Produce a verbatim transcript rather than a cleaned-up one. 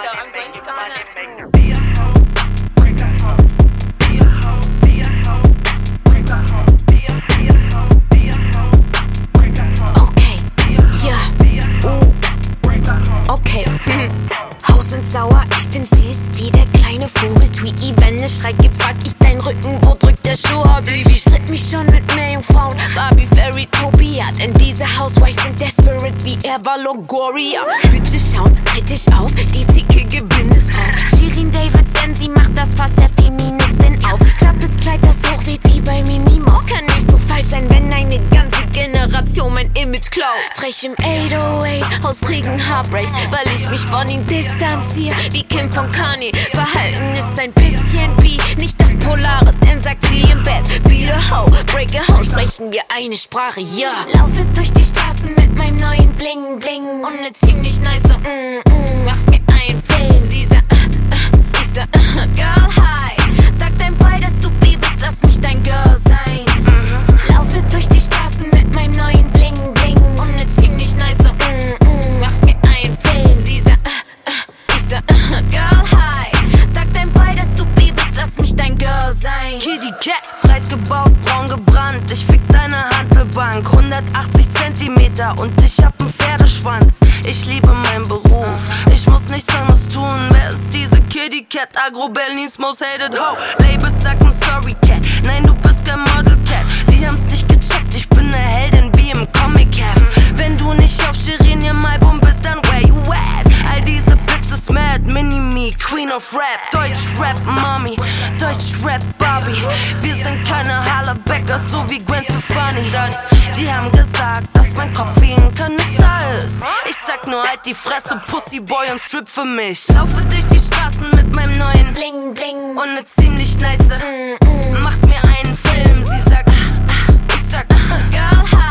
I'm going to come on. Okay, hm. Haus und sauer, ich bin süß wie der kleine Vogel. Tweety, wenn ne Schrei gibt, frag ich deinen Rücken, wo drückt der Schuh? Oh, Baby, stritt mich schon mit mehr Jungfrauen. Barbie, Fairytopia, denn diese Housewives sind desperate wie Eva Longoria. Bitches schauen kritisch auf, die zickige Bindesfrau. Shirin Davids, denn sie macht das Fass der Feministin auf. Klappes Kleid, das hochweht wie bei Minnie Maus. Kann nicht so falsch sein, wenn eine ganze Generation mein Image klaut. Frech im acht null acht, aus Trägen Heartbreaks, weil ich mich von ihm distanziere, wie Kim von Kanye. Verhalten ist ein bisschen wie nicht das Polare, denn sagt sie im Bett, be the hoe, break a hoe, sprechen wir eine Sprache, ja. Yeah. Laufe durch die Straßen mit meinem neuen Bling Bling und ne ziemlich nice mm, mm, macht mir einen Film. Sie sagt, uh, uh, ich sag, uh, Girl, hi, sag dein Boy, dass du B bist, lass mich dein Girl sein. Mm-hmm. Laufe durch die Straßen mit meinem neuen Bling Bling und ne ziemlich nice mm, mm, macht mir einen Film. Sie sagt, uh, uh, ich sag, uh, Girl, hi, sag dein Boy, dass du B bist, lass mich dein Girl sein. Kitty Cat, breit gebaut, braun gebrannt, ich fick deine Hantelbank, hundertachtzig Zentimeter und ich hab nen Pferdeschwanz. Ich liebe meinen Beruf, ich muss nichts anderes tun. Wer ist diese Kitty Cat? Agro Berlins most hated hoe. Labels sagen sorry Cat, nein du bist kein Model Cat. Die haben's nicht gecheckt, ich bin ne Heldin wie im Comic-Heft. Wenn du nicht auf Shirin im Album bist, dann where you at? All diese Bitches mad, Mini-Me, Queen of Rap. Deutsch Rap Mommy, Deutsch Rap Barbie. Wir sind keine Hallerbecker, so wie Gwen Stefani. Dann, die haben gesagt, dass mein Kopf wie ein Kanister ist. Ich sag nur halt die Fresse, Pussyboy und strip für mich. Laufe durch die Straßen mit meinem neuen Bling Bling und ne ziemlich nice mm, mm. Macht mir einen Film, sie sagt, ich sag, Girl, hi.